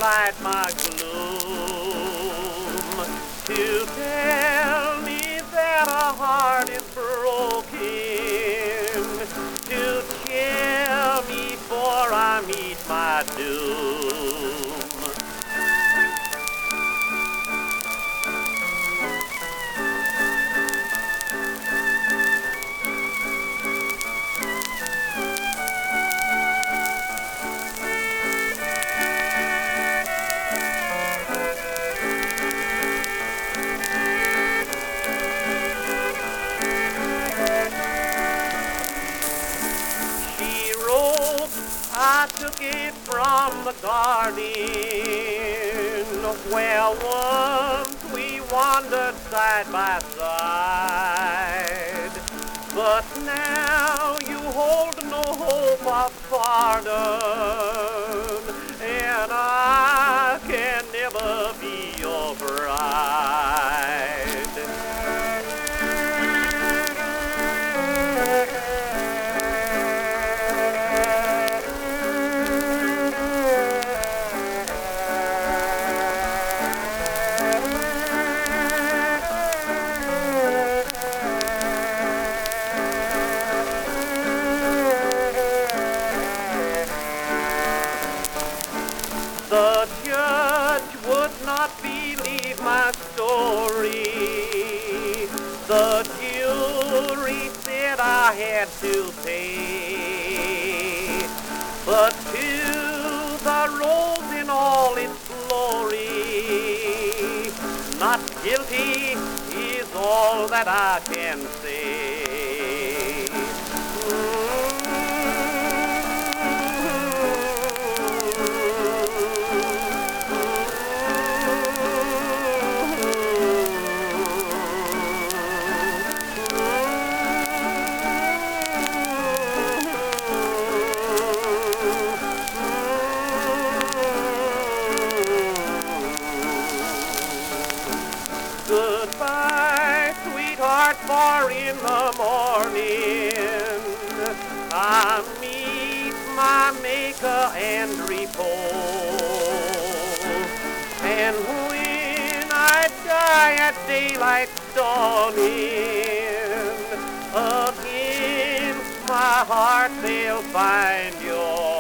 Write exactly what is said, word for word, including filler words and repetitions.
light my gloom, to tell me that a heart is broken, to cheer me before I meet my doom. I took it from the garden where once we wandered side by side. But now you hold no hope of pardon, and I can never be your bride. The judge would not believe my story. The jury said I had to pay. But to the rose in all its glory, not guilty is all that I can say. Goodbye, sweetheart, for in the morning I meet my Maker and repose. And when I die at daylight dawning, again my heart they'll find yours.